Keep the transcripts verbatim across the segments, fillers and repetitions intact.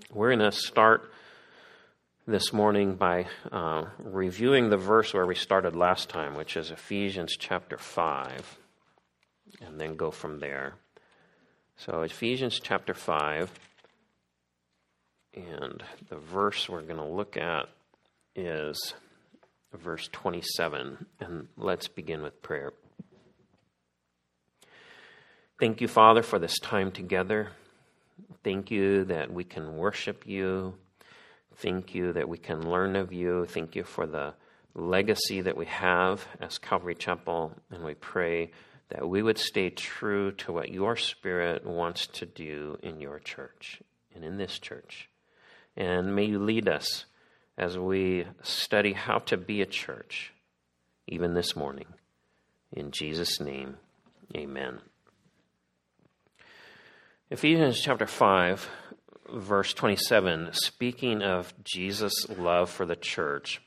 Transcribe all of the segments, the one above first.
We're going to start this morning by uh, reviewing the verse where we started last time, which is Ephesians chapter five, and then go from there. So Ephesians chapter five, and the verse we're going to look at is verse twenty-seven, and let's begin with prayer. Thank you, Father, for this time together. Thank you that we can worship you. Thank you that we can learn of you. Thank you for the legacy that we have as Calvary Chapel, and we pray that we would stay true to what your Spirit wants to do in your church and in this church. And may you lead us as we study how to be a church, even this morning. In Jesus' name, amen. Ephesians chapter five, verse twenty-seven, speaking of Jesus' love for the church,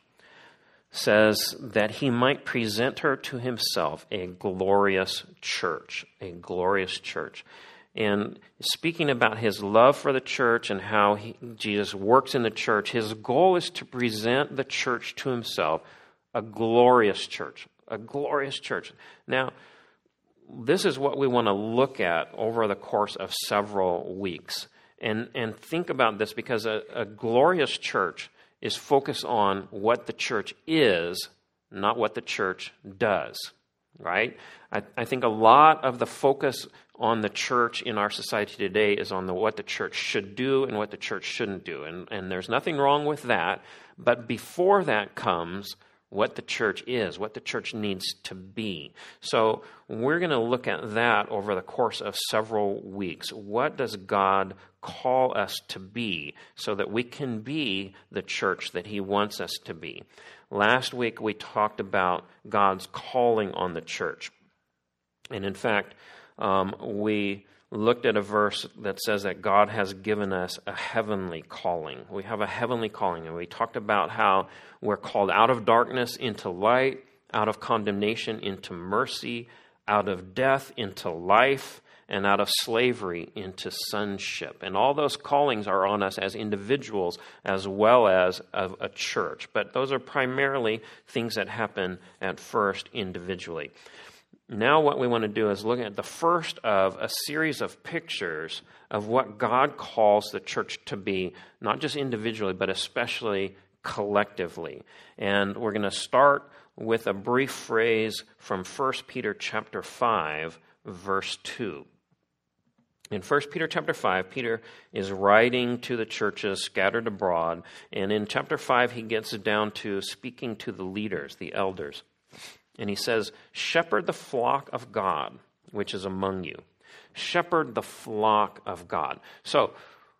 says that he might present her to himself a glorious church, a glorious church. And speaking about his love for the church and how he, Jesus works in the church, his goal is to present the church to himself, a glorious church, a glorious church. Now, this is what we want to look at over the course of several weeks. And, and think about this, because a, a glorious church is focused on what the church is, not what the church does, right? I, I think a lot of the focus on the church in our society today is on the what the church should do and what the church shouldn't do. And, and there's nothing wrong with that. But before that comes what the church is, what the church needs to be. So we're going to look at that over the course of several weeks. What does God call us to be so that we can be the church that he wants us to be? Last week we talked about God's calling on the church. And in fact, um, we looked at a verse that says that God has given us a heavenly calling. We have a heavenly calling, and we talked about how we're called out of darkness into light, out of condemnation into mercy, out of death into life, and out of slavery into sonship. And all those callings are on us as individuals as well as of a church. But those are primarily things that happen at first individually. Now what we want to do is look at the first of a series of pictures of what God calls the church to be, not just individually, but especially collectively. And we're going to start with a brief phrase from First Peter chapter five, verse two. In First Peter chapter five, Peter is writing to the churches scattered abroad, and in chapter five he gets down to speaking to the leaders, the elders. And he says, shepherd the flock of God, which is among you. Shepherd the flock of God. So,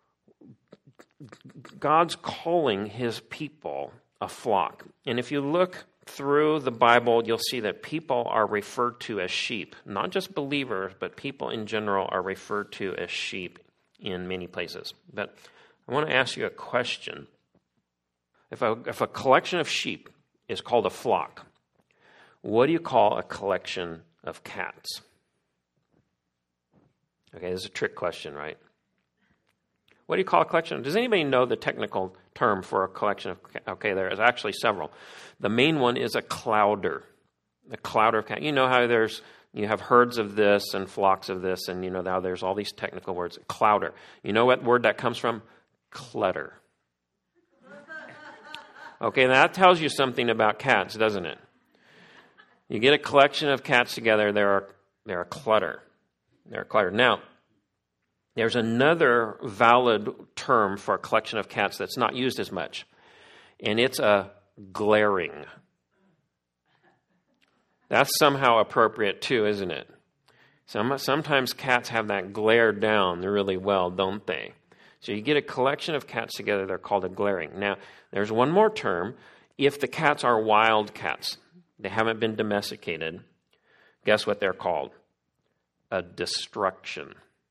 God's calling his people a flock. And if you look through the Bible, you'll see that people are referred to as sheep. Not just believers, but people in general are referred to as sheep in many places. But I want to ask you a question. If a, if a collection of sheep is called a flock, what do you call a collection of cats? Okay, this is a trick question, right? What do you call a collection? Does anybody know the technical term for a collection of cats? Okay, there is actually several. The main one is a clouder. A clouder of cats. You know how there's, you have herds of this and flocks of this, and you know how there's all these technical words. Clouder. You know what word that comes from? Clutter. Okay, that tells you something about cats, doesn't it? You get a collection of cats together, they're, they're a clutter. They're a clutter. Now, there's another valid term for a collection of cats that's not used as much, and it's a glaring. That's somehow appropriate too, isn't it? Some, sometimes cats have that glare down really well, don't they? So you get a collection of cats together, they're called a glaring. Now, there's one more term. If the cats are wild cats, they haven't been domesticated, guess what they're called? A destruction.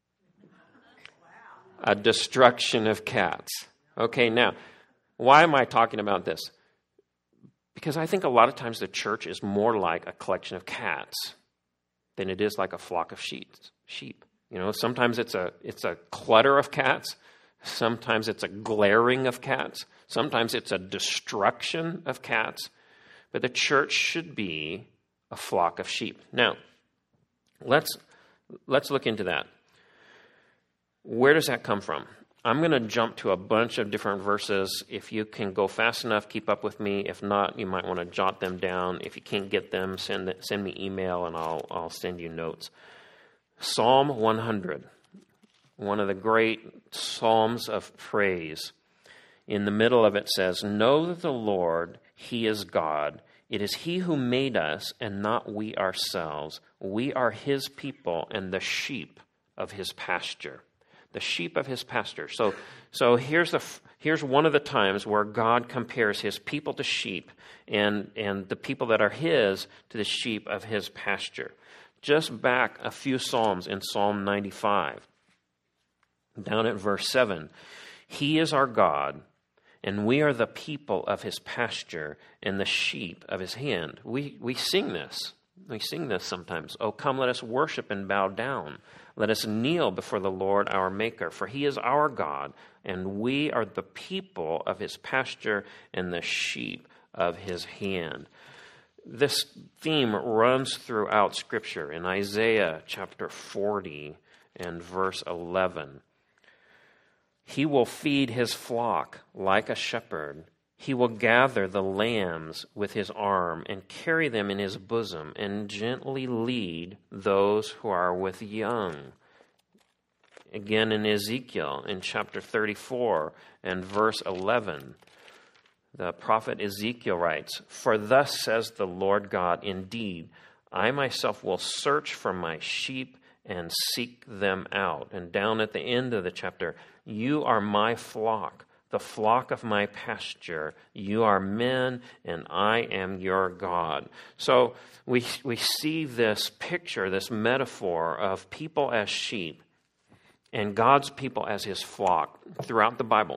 A destruction of cats. Okay, now, why am I talking about this? Because I think a lot of times the church is more like a collection of cats than it is like a flock of sheep. Sheep. You know, sometimes it's a it's a clutter of cats. Sometimes it's a glaring of cats. Sometimes it's a destruction of cats. But the church should be a flock of sheep. Now, let's let's look into that. Where does that come from? I'm going to jump to a bunch of different verses. If you can go fast enough, keep up with me. If not, you might want to jot them down. If you can't get them, send send me email and I'll I'll send you notes. Psalm one hundred, one of the great psalms of praise. In the middle of it says, "Know that the Lord, He is God. It is He who made us and not we ourselves. We are His people and the sheep of His pasture." The sheep of His pasture. So, so here's the here's one of the times where God compares His people to sheep, and and the people that are His to the sheep of His pasture. Just back a few psalms in Psalm ninety-five, down at verse seven, "He is our God, and we are the people of His pasture and the sheep of His hand." We we sing this. We sing this sometimes. "Oh, come, let us worship and bow down. Let us kneel before the Lord our Maker, for He is our God, and we are the people of His pasture and the sheep of His hand." This theme runs throughout Scripture. In Isaiah chapter forty and verse eleven, "He will feed His flock like a shepherd. He will gather the lambs with His arm and carry them in His bosom and gently lead those who are with young." Again in Ezekiel in chapter thirty-four and verse eleven, the prophet Ezekiel writes, "For thus says the Lord God, indeed, I myself will search for my sheep and seek them out." And down at the end of the chapter, "You are my flock, the flock of my pasture. You are men, and I am your God." So we we see this picture, this metaphor of people as sheep and God's people as His flock throughout the Bible.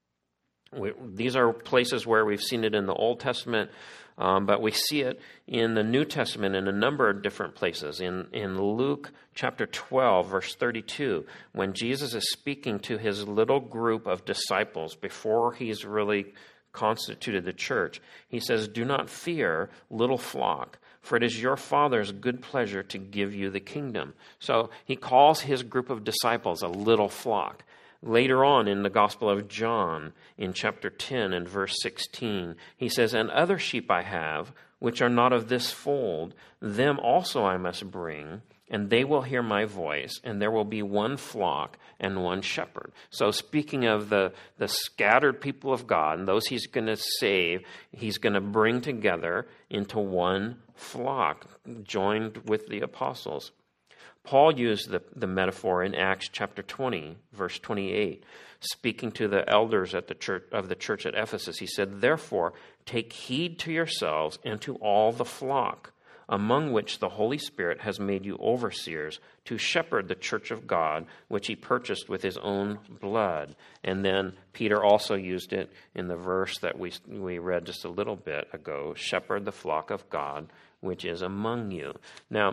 We, these are places where we've seen it in the Old Testament, um, but we see it in the New Testament in a number of different places. In, in Luke chapter twelve, verse thirty-two, when Jesus is speaking to His little group of disciples before He's really constituted the church, He says, "Do not fear, little flock, for it is your Father's good pleasure to give you the kingdom." So He calls His group of disciples a little flock. Later on in the Gospel of John, in chapter ten and verse sixteen, He says, "And other sheep I have, which are not of this fold, them also I must bring, and they will hear my voice, and there will be one flock and one shepherd." So speaking of the, the scattered people of God, and those He's going to save, He's going to bring together into one flock, joined with the apostles. Paul used the, the metaphor in Acts chapter twenty, verse twenty-eight, speaking to the elders at the church of the church at Ephesus. He said, "Therefore, take heed to yourselves and to all the flock, among which the Holy Spirit has made you overseers, to shepherd the church of God, which He purchased with His own blood." And then Peter also used it in the verse that we we read just a little bit ago, "Shepherd the flock of God, which is among you." Now,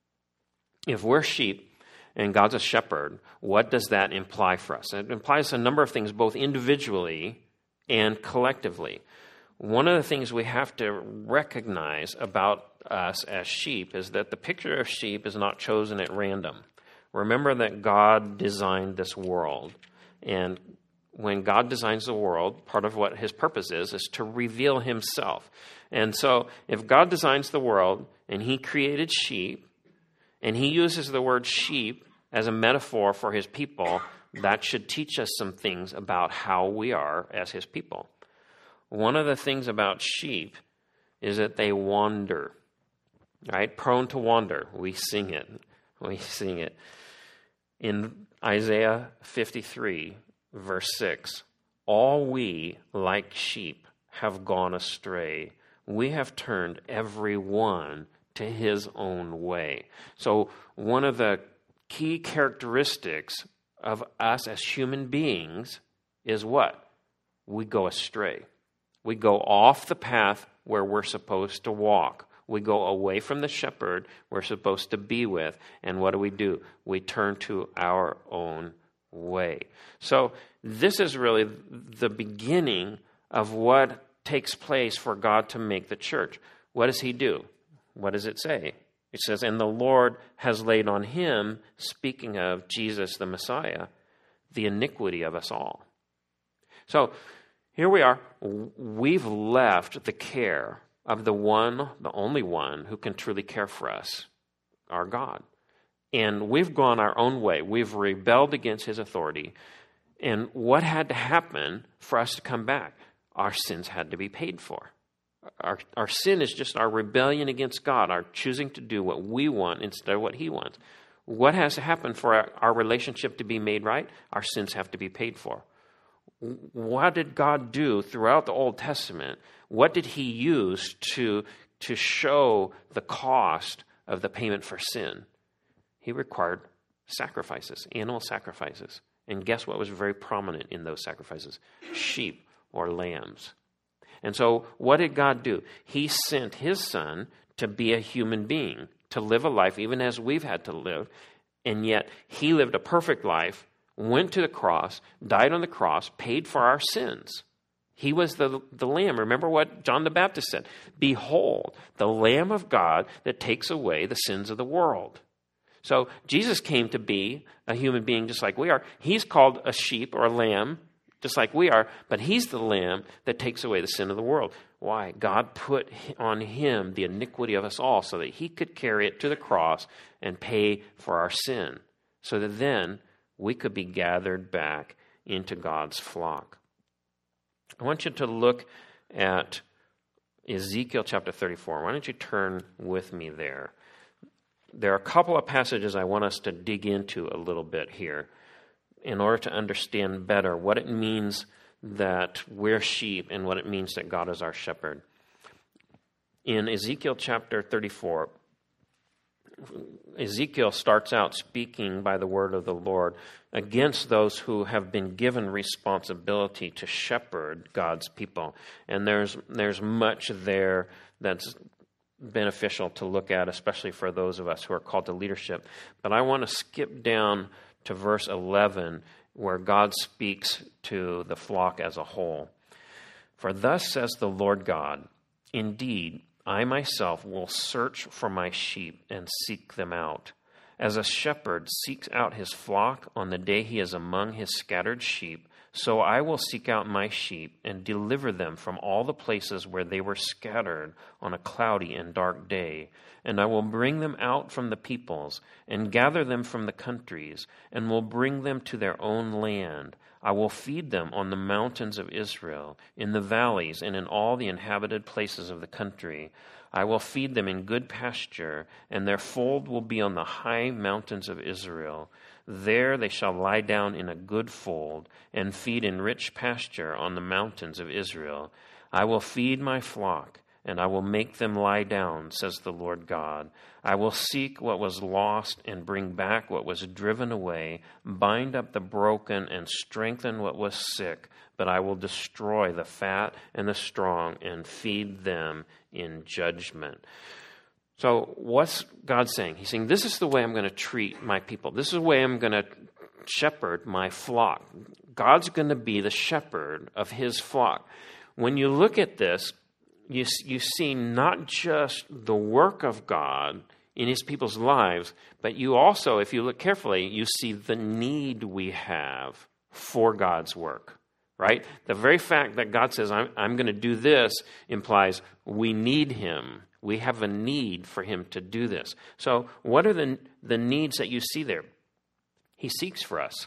if we're sheep and God's a shepherd, what does that imply for us? It implies a number of things, both individually and collectively. One of the things we have to recognize about us as sheep is that the picture of sheep is not chosen at random. Remember that God designed this world. And when God designs the world, part of what His purpose is, is to reveal Himself. And so if God designs the world and He created sheep, and He uses the word sheep as a metaphor for His people, that should teach us some things about how we are as His people. One of the things about sheep is that they wander, right? Prone to wander. We sing it. We sing it. In Isaiah fifty-three, verse six, "All we, like sheep, have gone astray. We have turned every one to his own way." So one of the key characteristics of us as human beings is what? We go astray. We go off the path where we're supposed to walk. We go away from the shepherd we're supposed to be with. And what do we do? We turn to our own way. So this is really the beginning of what takes place for God to make the church. What does he do? What does it say? It says, and the Lord has laid on him, speaking of Jesus the Messiah, the iniquity of us all. So here we are. We've left the care of the one, the only one who can truly care for us, our God. And we've gone our own way. We've rebelled against his authority. And what had to happen for us to come back? Our sins had to be paid for. Our, our sin is just our rebellion against God, our choosing to do what we want instead of what he wants. What has to happen for our, our relationship to be made right? Our sins have to be paid for. What did God do throughout the Old Testament? What did he use to, to show the cost of the payment for sin? He required sacrifices, animal sacrifices. And guess what was very prominent in those sacrifices? Sheep or lambs. And so what did God do? He sent his son to be a human being, to live a life even as we've had to live. And yet he lived a perfect life, went to the cross, died on the cross, paid for our sins. He was the, the Lamb. Remember what John the Baptist said? Behold, the Lamb of God that takes away the sins of the world. So Jesus came to be a human being just like we are. He's called a sheep or a lamb just like we are, but he's the lamb that takes away the sin of the world. Why? God put on him the iniquity of us all so that he could carry it to the cross and pay for our sin, so that then we could be gathered back into God's flock. I want you to look at Ezekiel chapter thirty-four. Why don't you turn with me there? There are a couple of passages I want us to dig into a little bit here in order to understand better what it means that we're sheep and what it means that God is our shepherd. In Ezekiel chapter thirty-four, Ezekiel starts out speaking by the word of the Lord against those who have been given responsibility to shepherd God's people. And there's there's much there that's beneficial to look at, especially for those of us who are called to leadership. But I want to skip down to verse eleven, where God speaks to the flock as a whole. For thus says the Lord God, indeed, I myself will search for my sheep and seek them out. As a shepherd seeks out his flock on the day he is among his scattered sheep, so I will seek out my sheep and deliver them from all the places where they were scattered on a cloudy and dark day. And I will bring them out from the peoples and gather them from the countries and will bring them to their own land. I will feed them on the mountains of Israel, in the valleys and in all the inhabited places of the country. I will feed them in good pasture, and their fold will be on the high mountains of Israel. There they shall lie down in a good fold and feed in rich pasture on the mountains of Israel. I will feed my flock, and I will make them lie down, says the Lord God. I will seek what was lost and bring back what was driven away, bind up the broken and strengthen what was sick, but I will destroy the fat and the strong and feed them in judgment. So what's God saying? He's saying, this is the way I'm going to treat my people. This is the way I'm going to shepherd my flock. God's going to be the shepherd of his flock. When you look at this, you, you see not just the work of God in his people's lives, but you also, if you look carefully, you see the need we have for God's work, right? The very fact that God says, I'm, I'm going to do this implies we need him. We have a need for him to do this. So what are the, the needs that you see there? He seeks for us.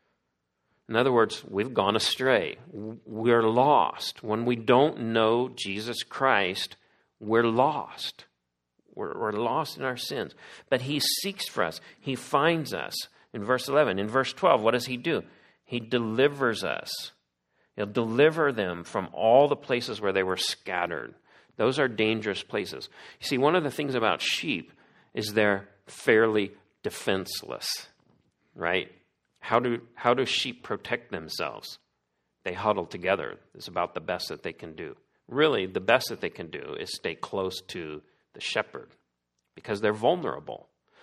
In other words, we've gone astray. We're lost. When we don't know Jesus Christ, we're lost. We're, we're lost in our sins. But he seeks for us. He finds us. In verse eleven, in verse twelve, what does he do? He delivers us. He'll deliver them from all the places where they were scattered. Those are dangerous places. You see, one of the things about sheep is they're fairly defenseless, right? How do how do sheep protect themselves? They huddle together. It's about the best that they can do. Really, the best that they can do is stay close to the shepherd because they're vulnerable.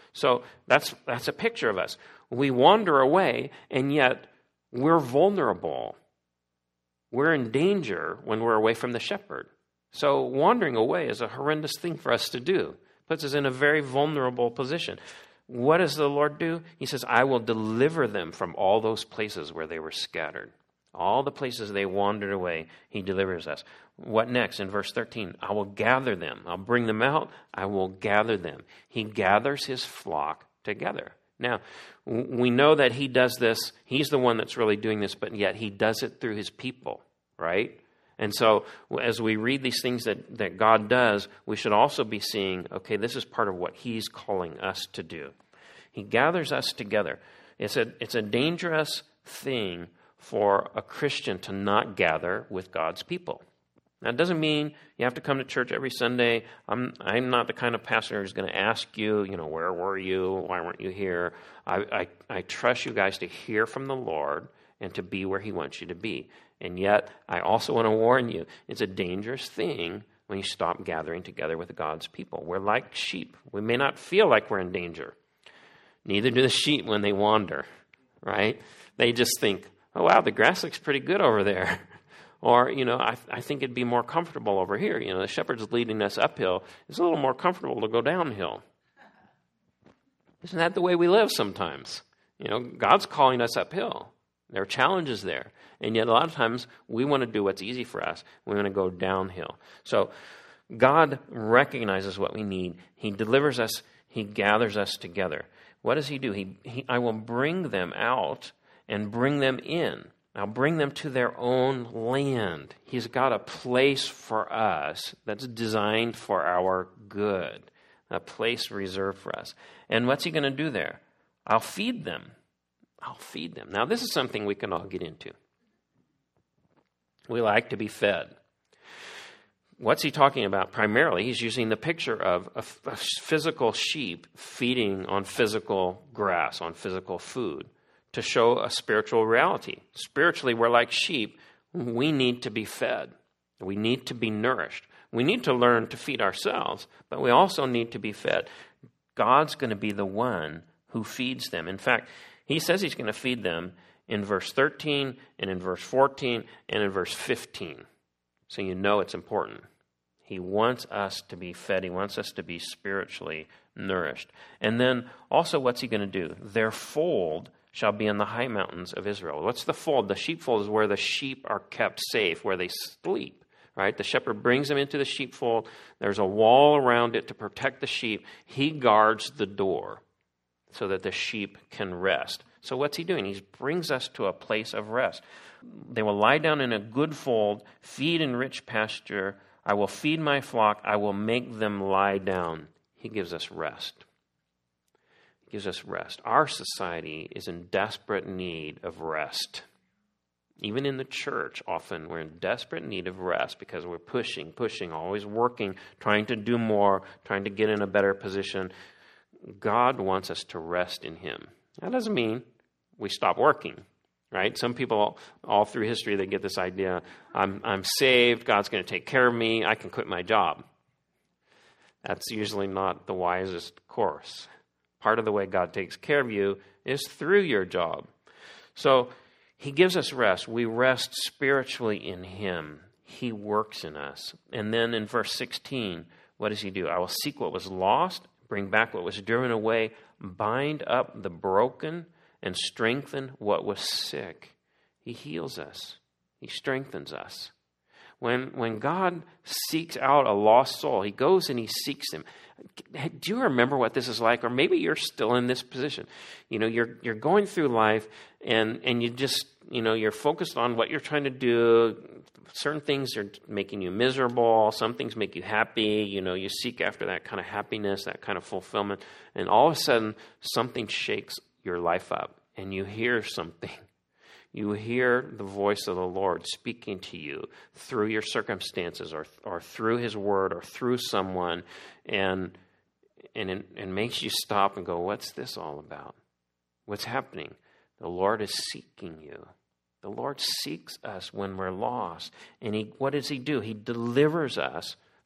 So that's that's a picture of us. We wander away, and yet we're vulnerable. We're in danger when we're away from the shepherd. So wandering away is a horrendous thing for us to do. It puts us in a very vulnerable position. What does the Lord do? He says, I will deliver them from all those places where they were scattered. All the places they wandered away, he delivers us. What next? In verse thirteen, I will gather them. I'll bring them out. I will gather them. He gathers his flock together. Now, we know that he does this. He's the one that's really doing this, but yet he does it through his people, right? And so as we read these things that, that God does, we should also be seeing, okay, this is part of what he's calling us to do. He gathers us together. It's a, it's a dangerous thing for a Christian to not gather with God's people. That doesn't mean you have to come to church every Sunday. I'm I'm not the kind of pastor who's going to ask you, you know, where were you? Why weren't you here? I, I, I trust you guys to hear from the Lord and to be where he wants you to be. And yet, I also want to warn you, it's a dangerous thing when you stop gathering together with God's people. We're like sheep. We may not feel like we're in danger. Neither do the sheep when they wander, right? They just think, oh, wow, the grass looks pretty good over there. Or, you know, I, I think it'd be more comfortable over here. You know, the shepherd's leading us uphill. It's a little more comfortable to go downhill. Isn't that the way we live sometimes? You know, God's calling us uphill. There are challenges there. And yet a lot of times we want to do what's easy for us. We want to go downhill. So God recognizes what we need. He delivers us. He gathers us together. What does he do? He, he I will bring them out and bring them in. I'll bring them to their own land. He's got a place for us that's designed for our good, a place reserved for us. And what's he going to do there? I'll feed them. I'll feed them. Now, this is something we can all get into. We like to be fed. What's he talking about? Primarily, he's using the picture of a, a physical sheep feeding on physical grass, on physical food, to show a spiritual reality. Spiritually, we're like sheep. We need to be fed. We need to be nourished. We need to learn to feed ourselves, but we also need to be fed. God's going to be the one who feeds them. In fact, he says he's going to feed them in verse thirteen and in verse fourteen and in verse fifteen. So you know it's important. He wants us to be fed. He wants us to be spiritually nourished. And then also what's he going to do? Their fold shall be in the high mountains of Israel. What's the fold? The sheepfold is where the sheep are kept safe, where they sleep, right? The shepherd brings them into the sheepfold. There's a wall around it to protect the sheep. He guards the door so that the sheep can rest. So what's he doing? He brings us to a place of rest. They will lie down in a good fold, feed in rich pasture. I will feed my flock. I will make them lie down. He gives us rest. He gives us rest. Our society is in desperate need of rest. Even in the church, often we're in desperate need of rest because we're pushing, pushing, always working, trying to do more, trying to get in a better position. God wants us to rest in him. That doesn't mean we stop working, right? Some people all through history, they get this idea, I'm, I'm saved, God's going to take care of me, I can quit my job. That's usually not the wisest course. Part of the way God takes care of you is through your job. So he gives us rest. We rest spiritually in him. He works in us. And then in verse sixteen, what does he do? I will seek what was lost, bring back what was driven away, bind up the broken, and strengthen what was sick. He heals us. He strengthens us. When, when God seeks out a lost soul, he goes and he seeks him. Do you remember what this is like? Or maybe you're still in this position. You know, you're you're going through life and, and you just, you know, you're focused on what you're trying to do. Certain things are making you miserable. Some things make you happy. You know, you seek after that kind of happiness, that kind of fulfillment. And all of a sudden, something shakes your life up and you hear something. You hear the voice of the Lord speaking to you through your circumstances or or through his word or through someone, and and it, it makes you stop and go, what's this all about? What's happening? The Lord is seeking you. The Lord seeks us when we're lost. And he, what does he do? He delivers us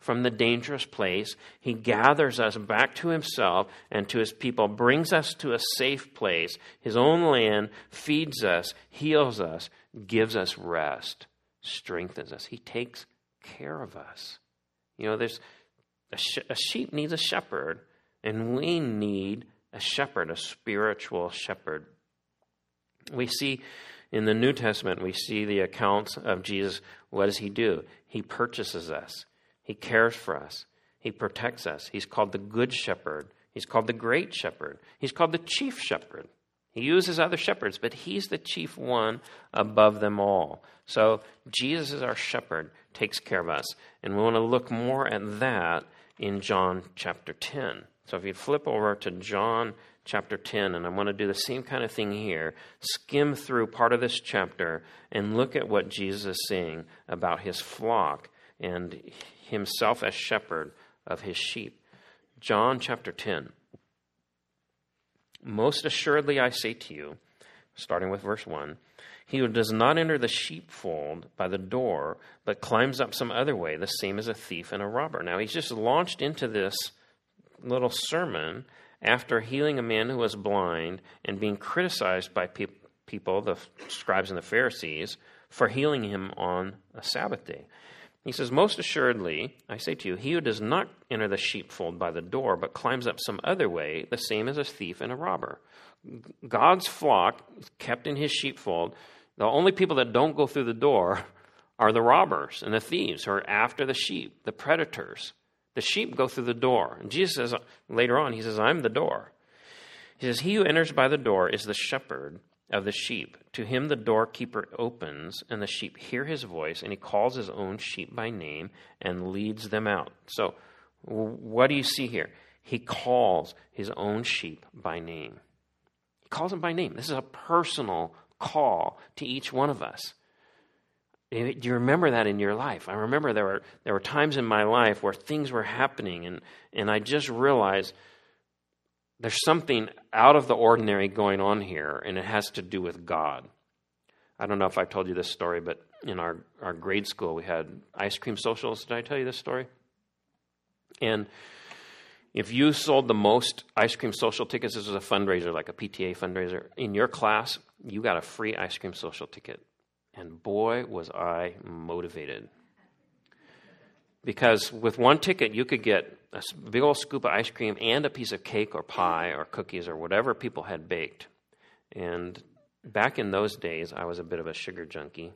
from the dangerous place. He gathers us back to himself and to his people, brings us to a safe place, his own land, feeds us, heals us, gives us rest, strengthens us. He takes care of us. You know, there's a, sh- a sheep needs a shepherd, and we need a shepherd, a spiritual shepherd. We see in the New Testament, we see the accounts of Jesus. What does he do? He purchases us. He cares for us. He protects us. He's called the Good Shepherd. He's called the Great Shepherd. He's called the Chief Shepherd. He uses other shepherds, but he's the chief one above them all. So Jesus is our shepherd, takes care of us. And we want to look more at that in John chapter ten. So if you flip over to John chapter ten, and I want to do the same kind of thing here, skim through part of this chapter and look at what Jesus is saying about his flock and himself as shepherd of his sheep. John chapter ten. Most assuredly I say to you, starting with verse one, he who does not enter the sheepfold by the door, but climbs up some other way, the same as a thief and a robber. Now he's just launched into this little sermon after healing a man who was blind and being criticized by pe- people, the scribes and the Pharisees, for healing him on a Sabbath day. He says, most assuredly, I say to you, he who does not enter the sheepfold by the door, but climbs up some other way, the same as a thief and a robber. God's flock is kept in his sheepfold. The only people that don't go through the door are the robbers and the thieves who are after the sheep, the predators. The sheep go through the door. And Jesus says later on, he says, I'm the door. He says, he who enters by the door is the shepherd of the sheep. To him the doorkeeper opens, and the sheep hear his voice, and he calls his own sheep by name and leads them out. So what do you see here? He calls his own sheep by name. He calls them by name. This is a personal call to each one of us. Do you remember that in your life? I remember there were there were times in my life where things were happening, and, and I just realized there's something out of the ordinary going on here, and it has to do with God. I don't know if I've told you this story, but in our, our grade school, we had ice cream socials. Did I tell you this story? And if you sold the most ice cream social tickets, this was a fundraiser, like a P T A fundraiser, in your class, you got a free ice cream social ticket. And boy, was I motivated. Because with one ticket, you could get a big old scoop of ice cream and a piece of cake or pie or cookies or whatever people had baked. And back in those days, I was a bit of a sugar junkie.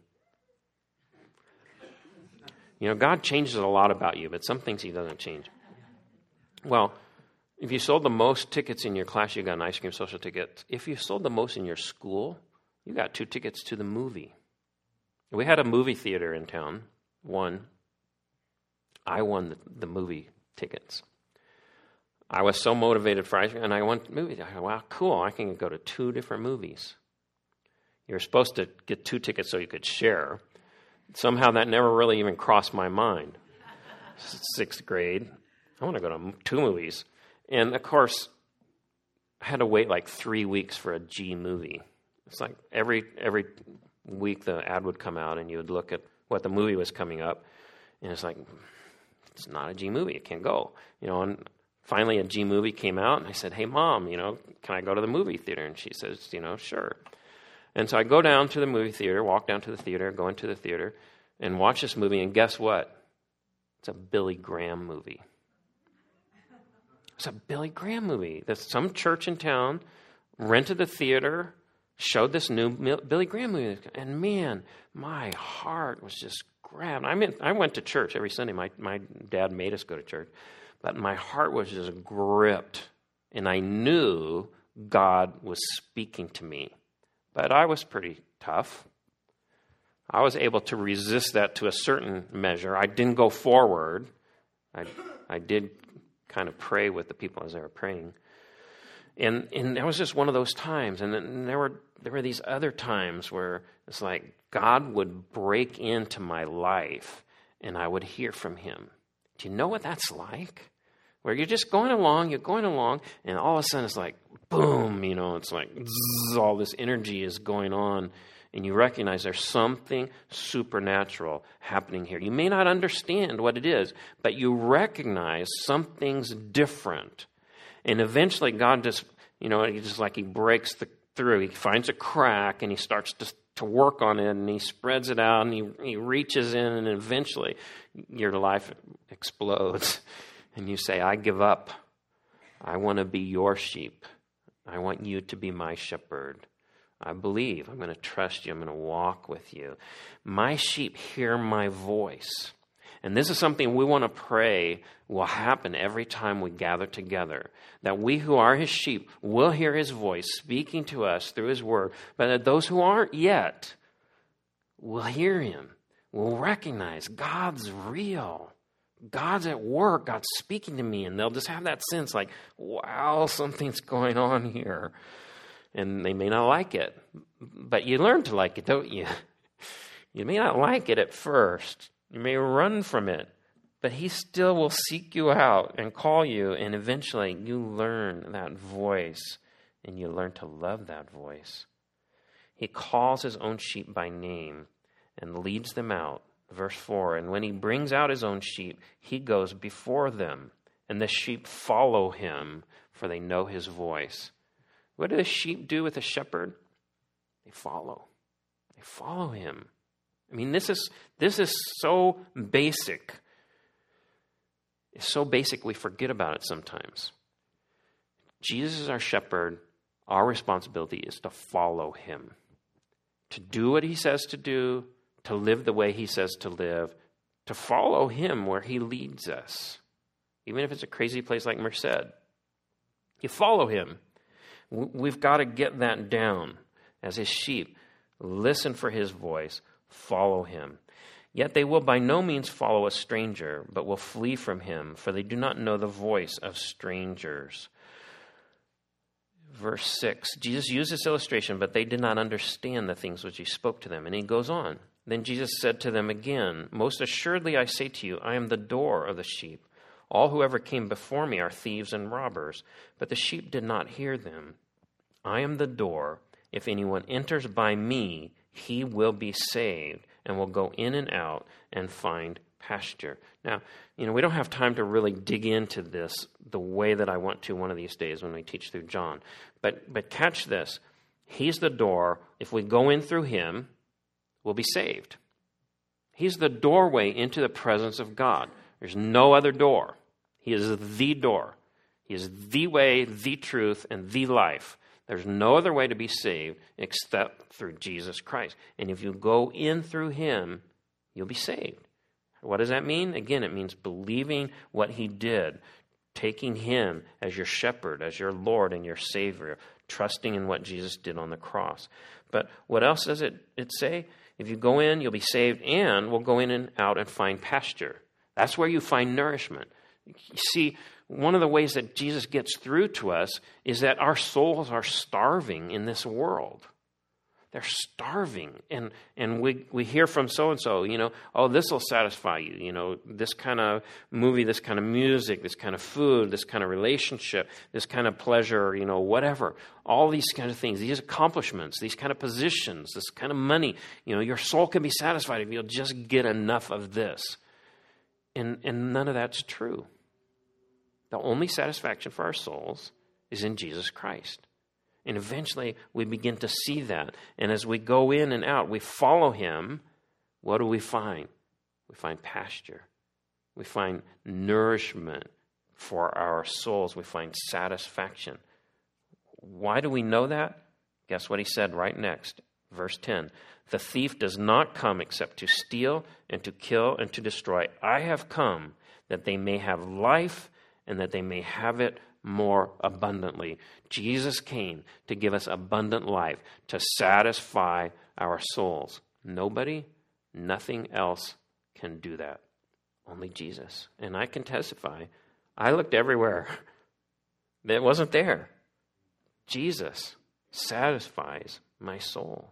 You know, God changes a lot about you, but some things he doesn't change. Well, if you sold the most tickets in your class, you got an ice cream social ticket. If you sold the most in your school, you got two tickets to the movie. We had a movie theater in town, one. I won the, the movie tickets. I was so motivated for ice cream, and I went to movies. I go, wow, cool, I can go to two different movies. You were supposed to get two tickets so you could share. Somehow that never really even crossed my mind. Sixth grade, I want to go to two movies. And, of course, I had to wait like three weeks for a G movie. It's like every every... week the ad would come out and you would look at what the movie was coming up, and it's like, it's not a G movie, it can't go, you know. And finally a G movie came out, and I said, hey mom, you know, can I go to the movie theater? And she says, you know, sure. And so I go down to the movie theater, walk down to the theater, go into the theater and watch this movie, and guess what? It's a Billy Graham movie. It's a Billy Graham movie. There's some church in town rented the theater, showed this new Billy Graham movie, and man, my heart was just grabbed. I mean, I went to church every Sunday. My my dad made us go to church, but my heart was just gripped, and I knew God was speaking to me. But I was pretty tough. I was able to resist that to a certain measure. I didn't go forward. I I did kind of pray with the people as they were praying. And and that was just one of those times. And then there were there were these other times where it's like God would break into my life and I would hear from him. Do you know what that's like? Where you're just going along, you're going along, and all of a sudden it's like, boom, you know, it's like zzz, all this energy is going on. and you recognize there's something supernatural happening here. You may not understand what it is, but you recognize something's different. And eventually God just, you know, he just like he breaks the, through. He finds a crack and he starts to, to work on it, and he spreads it out, and he, he reaches in, and eventually your life explodes. And you say, I give up. I want to be your sheep. I want you to be my shepherd. I believe. I'm going to trust you. I'm going to walk with you. My sheep hear my voice. And this is something we want to pray will happen every time we gather together. That we who are his sheep will hear his voice speaking to us through his word. But that those who aren't yet will hear him, will recognize God's real. God's at work. God's speaking to me. And they'll just have that sense like, wow, something's going on here. And they may not like it. But you learn to like it, don't you? You may not like it at first. You may run from it. But he still will seek you out and call you. And eventually you learn that voice. And you learn to love that voice. He calls his own sheep by name and leads them out. Verse four, and when he brings out his own sheep, he goes before them, and the sheep follow him, for they know his voice. What do the sheep do with the shepherd? They follow. They follow him. I mean, this is this is so basic. It's so basic we forget about it sometimes. Jesus is our shepherd. Our responsibility is to follow him, to do what he says to do, to live the way he says to live, to follow him where he leads us. Even if it's a crazy place like Merced. You follow him. We've got to get that down as his sheep. Listen for his voice. Follow him. Yet they will by no means follow a stranger, but will flee from him, for they do not know the voice of strangers. Verse six, Jesus used this illustration, but they did not understand the things which he spoke to them. And he goes on. Then Jesus said to them again, most assuredly I say to you, I am the door of the sheep. All who ever came before me are thieves and robbers, but the sheep did not hear them. I am the door. If anyone enters by me, he will be saved and will go in and out and find pasture. Now, you know, we don't have time to really dig into this the way that I want to one of these days when we teach through John. But but catch this. He's the door. If we go in through him, we'll be saved. He's the doorway into the presence of God. There's no other door. He is the door. He is the way, the truth, and the life. There's no other way to be saved except through Jesus Christ. And if you go in through him, you'll be saved. What does that mean? Again, it means believing what he did, taking him as your shepherd, as your Lord and your Savior, trusting in what Jesus did on the cross. But what else does it, it say? If you go in, you'll be saved, and we'll go in and out and find pasture. That's where you find nourishment. You see, one of the ways that Jesus gets through to us is that our souls are starving in this world. They're starving. And and we, we hear from so-and-so, you know, oh, this will satisfy you. You know, this kind of movie, this kind of music, this kind of food, this kind of relationship, this kind of pleasure, you know, whatever. All these kind of things, these accomplishments, these kind of positions, this kind of money. You know, your soul can be satisfied if you'll just get enough of this. And and none of that's true. The only satisfaction for our souls is in Jesus Christ. And eventually we begin to see that. And as we go in and out, we follow him. What do we find? We find pasture. We find nourishment for our souls. We find satisfaction. Why do we know that? Guess what he said right next. Verse ten. The thief does not come except to steal and to kill and to destroy. I have come that they may have life and that they may have it more abundantly. Jesus came to give us abundant life, to satisfy our souls. Nobody, nothing else can do that. Only Jesus. And I can testify, I looked everywhere. It wasn't there. Jesus satisfies my soul.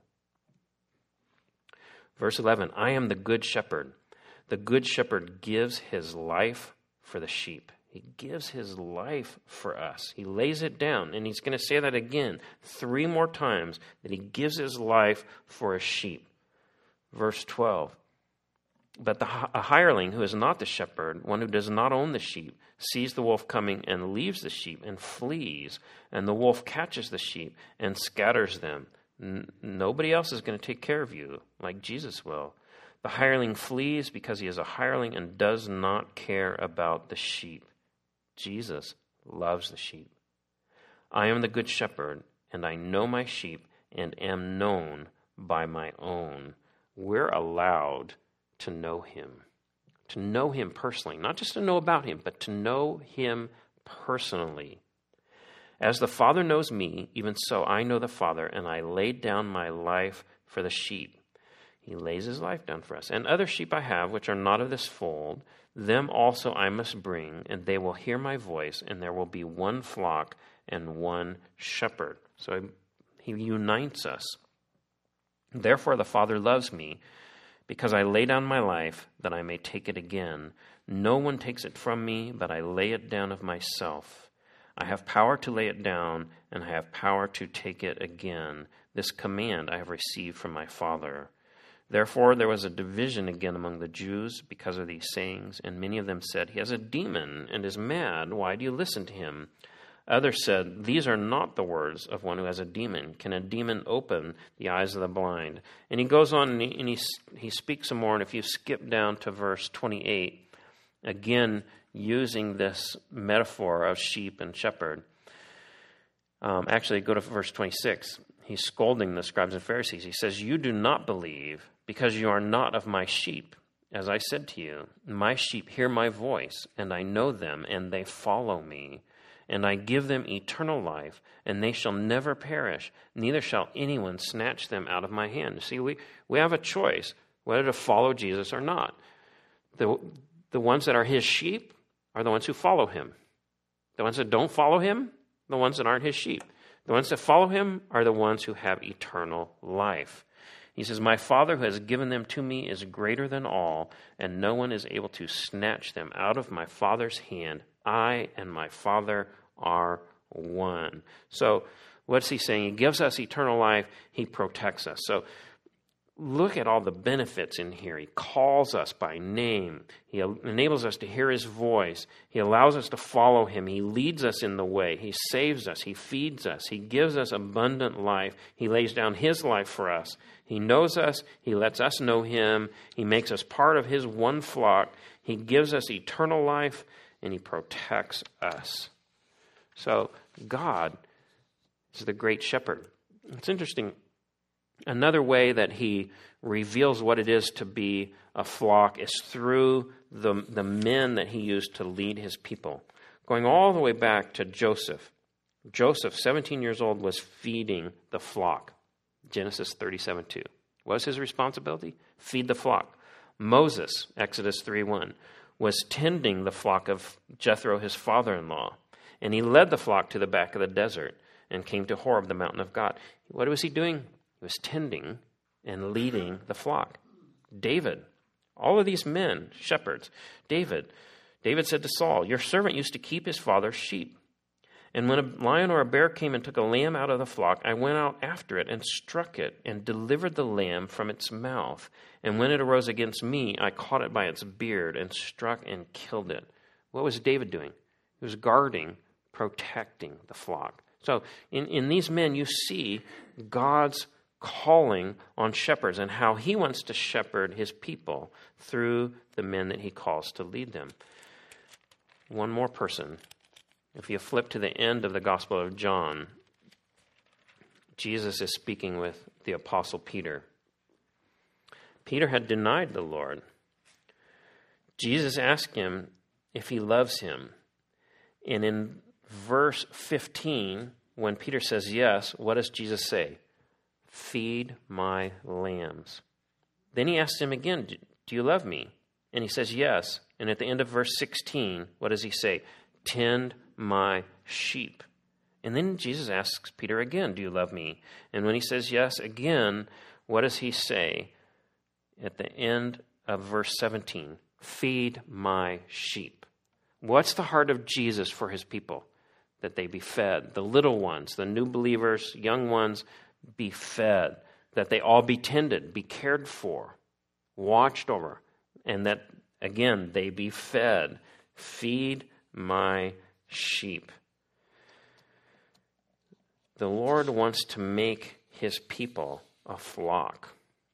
Verse eleven, I am the good shepherd. The good shepherd gives his life for the sheep. He gives his life for us. He lays it down. And he's going to say that again three more times, that he gives his life for a sheep. Verse twelve. But the, a hireling who is not the shepherd, one who does not own the sheep, sees the wolf coming and leaves the sheep and flees. And the wolf catches the sheep and scatters them. N- nobody else is going to take care of you like Jesus will. The hireling flees because he is a hireling and does not care about the sheep. Jesus loves the sheep. I am the good shepherd, and I know my sheep and am known by my own. We're allowed to know him, to know him personally, not just to know about him, but to know him personally. As the Father knows me, even so I know the Father, and I laid down my life for the sheep. He lays his life down for us. And other sheep I have, which are not of this fold, them also I must bring, and they will hear my voice, and there will be one flock and one shepherd. So he unites us. Therefore the Father loves me, because I lay down my life, that I may take it again. No one takes it from me, but I lay it down of myself. I have power to lay it down, and I have power to take it again. This command I have received from my Father. Therefore there was a division again among the Jews because of these sayings, and many of them said, he has a demon and is mad. Why do you listen to him? Others said, these are not the words of one who has a demon. Can a demon open the eyes of the blind? And he goes on and he, and he, he speaks some more. And if you skip down to verse twenty-eight, again using this metaphor of sheep and shepherd. Um, actually, go to verse twenty-six. He's scolding the scribes and Pharisees. He says, you do not believe because you are not of my sheep. As I said to you, my sheep hear my voice, and I know them, and they follow me. And I give them eternal life, and they shall never perish, neither shall anyone snatch them out of my hand. See, we, we have a choice whether to follow Jesus or not. The, the ones that are his sheep are the ones who follow him. The ones that don't follow him, the ones that aren't his sheep. The ones that follow him are the ones who have eternal life. He says, my Father who has given them to me is greater than all, and no one is able to snatch them out of my Father's hand. I and my Father are one. So what's he saying? He gives us eternal life. He protects us. So look at all the benefits in here. He calls us by name. He enables us to hear his voice. He allows us to follow him. He leads us in the way. He saves us. He feeds us. He gives us abundant life. He lays down his life for us. He knows us. He lets us know him. He makes us part of his one flock. He gives us eternal life, and he protects us. So God is the great shepherd. It's interesting. Another way that he reveals what it is to be a flock is through the, the men that he used to lead his people. Going all the way back to Joseph. Joseph, seventeen years old, was feeding the flock. Genesis thirty-seven two. What was his responsibility? Feed the flock. Moses, Exodus three one, was tending the flock of Jethro, his father-in-law. And he led the flock to the back of the desert and came to Horeb, the mountain of God. What was he doing? He was tending and leading the flock. David, all of these men, shepherds. David, David said to Saul, your servant used to keep his father's sheep. And when a lion or a bear came and took a lamb out of the flock, I went out after it and struck it and delivered the lamb from its mouth. And when it arose against me, I caught it by its beard and struck and killed it. What was David doing? He was guarding, protecting the flock. So in, in these men, you see God's calling on shepherds and how he wants to shepherd his people through the men that he calls to lead them. One more person. If you flip to the end of the Gospel of John, Jesus is speaking with the Apostle Peter. Peter had denied the Lord. Jesus asked him if he loves him. And in verse fifteen, when Peter says yes, what does Jesus say? Feed my lambs. Then he asks him again, do you love me? And he says yes. And at the end of verse sixteen, what does he say? Tend my sheep. And then Jesus asks Peter again, do you love me? And when he says yes again, what does he say at the end of verse seventeen? Feed my sheep. What's the heart of Jesus for his people? That they be fed. The little ones, the new believers, young ones, be fed. That they all be tended, be cared for, watched over. And that, again, they be fed. Feed my sheep. The Lord wants to make his people a flock.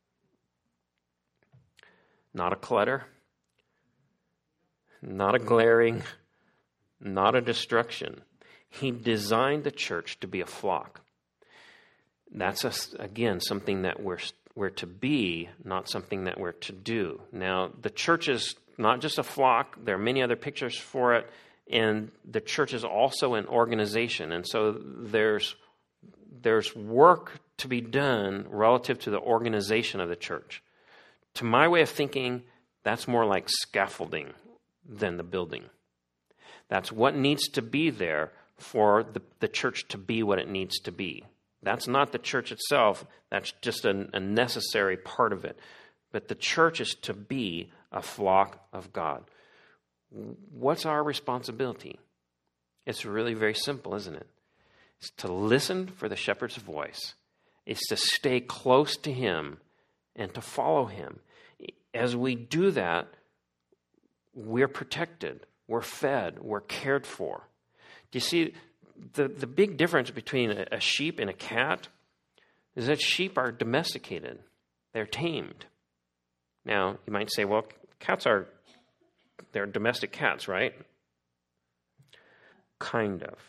Not a clutter, not a glaring, not a destruction. He designed the church to be a flock. That's, a, again, something that we're, we're to be, not something that we're to do. Now, the church is not just a flock. There are many other pictures for it. And the church is also an organization. And so there's there's work to be done relative to the organization of the church. To my way of thinking, that's more like scaffolding than the building. That's what needs to be there for the, the church to be what it needs to be. That's not the church itself. That's just a, a necessary part of it. But the church is to be a flock of God. What's our responsibility? It's really very simple, isn't it? It's to listen for the shepherd's voice. It's to stay close to him and to follow him. As we do that, we're protected, we're fed, we're cared for. Do you see the, the big difference between a, a sheep and a cat is that sheep are domesticated. They're tamed. Now, you might say, well, cats are, they're domestic cats, right? Kind of.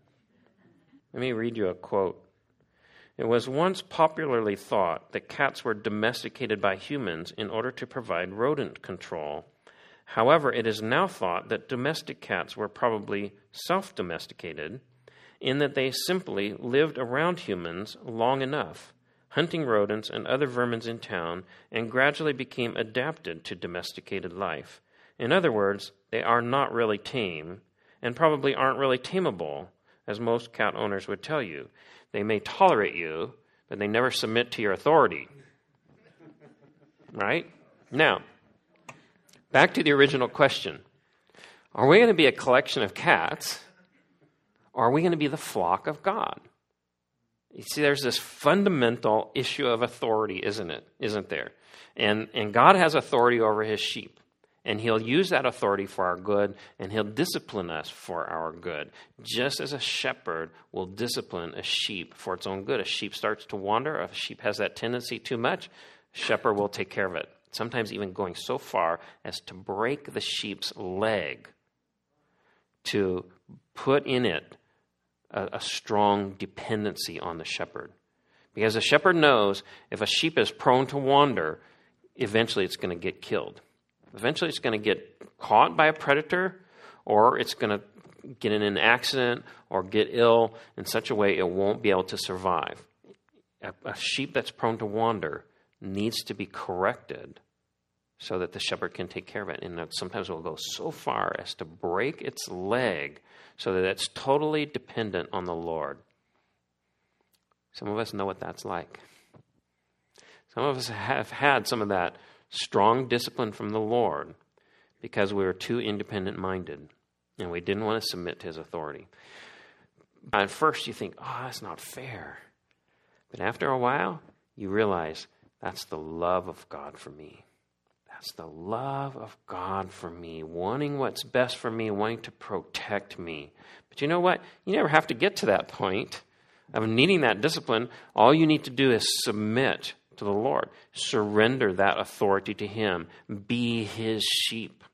Let me read you a quote. It was once popularly thought that cats were domesticated by humans in order to provide rodent control. However, it is now thought that domestic cats were probably self-domesticated in that they simply lived around humans long enough, hunting rodents and other vermin in town, and gradually became adapted to domesticated life. In other words, they are not really tame, and probably aren't really tameable, as most cat owners would tell you. They may tolerate you, but they never submit to your authority. Right? Now, back to the original question. Are we going to be a collection of cats, or are we going to be the flock of God? You see, there's this fundamental issue of authority, isn't it? Isn't there? And, and God has authority over his sheep. And he'll use that authority for our good, and he'll discipline us for our good. Just as a shepherd will discipline a sheep for its own good. A sheep starts to wander, if a sheep has that tendency too much, a shepherd will take care of it. Sometimes even going so far as to break the sheep's leg to put in it a, a strong dependency on the shepherd. Because the shepherd knows if a sheep is prone to wander, eventually it's going to get killed. Eventually it's going to get caught by a predator, or it's going to get in an accident or get ill in such a way it won't be able to survive. A, a sheep that's prone to wander needs to be corrected so that the shepherd can take care of it. And that sometimes we'll go so far as to break its leg so that it's totally dependent on the Lord. Some of us know what that's like. Some of us have had some of that strong discipline from the Lord because we were too independent-minded and we didn't want to submit to his authority. At first you think, oh, that's not fair. But after a while, you realize that's the love of God for me. That's the love of God for me, wanting what's best for me, wanting to protect me. But you know what? You never have to get to that point of needing that discipline. All you need to do is submit to the Lord. Surrender that authority to him. Be his sheep.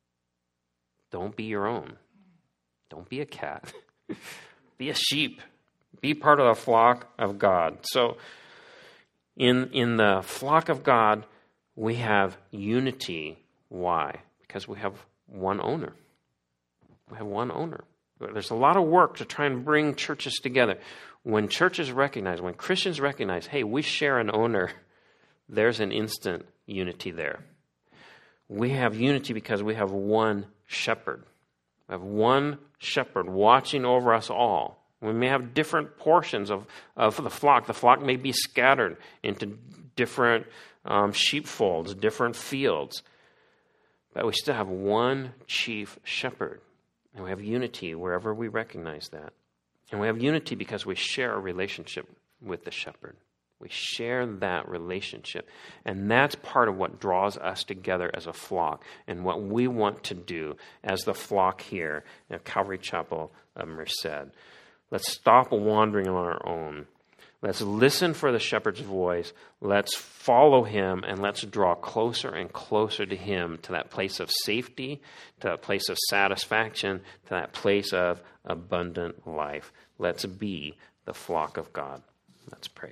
Don't be your own. Don't be a cat. Be a sheep. Be part of the flock of God. So in, in the flock of God, we have unity. Why? Because we have one owner. We have one owner. There's a lot of work to try and bring churches together. When churches recognize, when Christians recognize, hey, we share an owner, there's an instant unity there. We have unity because we have one shepherd. We have one shepherd watching over us all. We may have different portions of, of the flock. The flock may be scattered into different um, sheepfolds, different fields. But we still have one chief shepherd. And we have unity wherever we recognize that. And we have unity because we share a relationship with the shepherd. We share that relationship. And that's part of what draws us together as a flock and what we want to do as the flock here at Calvary Chapel of Merced. Let's stop wandering on our own. Let's listen for the shepherd's voice. Let's follow him, and let's draw closer and closer to him, to that place of safety, to that place of satisfaction, to that place of abundant life. Let's be the flock of God. Let's pray.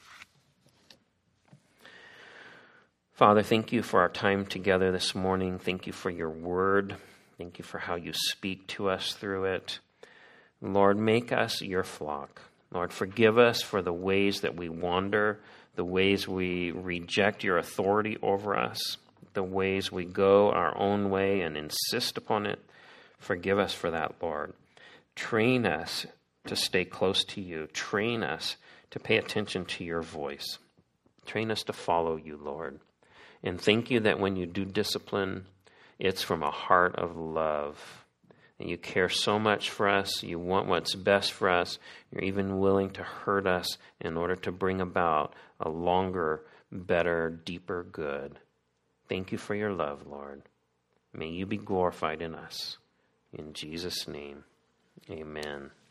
Father, thank you for our time together this morning. Thank you for your word. Thank you for how you speak to us through it. Lord, make us your flock. Lord, forgive us for the ways that we wander, the ways we reject your authority over us, the ways we go our own way and insist upon it. Forgive us for that, Lord. Train us to stay close to you. Train us to pay attention to your voice. Train us to follow you, Lord. And thank you that when you do discipline, it's from a heart of love. And you care so much for us. You want what's best for us. You're even willing to hurt us in order to bring about a longer, better, deeper good. Thank you for your love, Lord. May you be glorified in us. In Jesus' name, amen.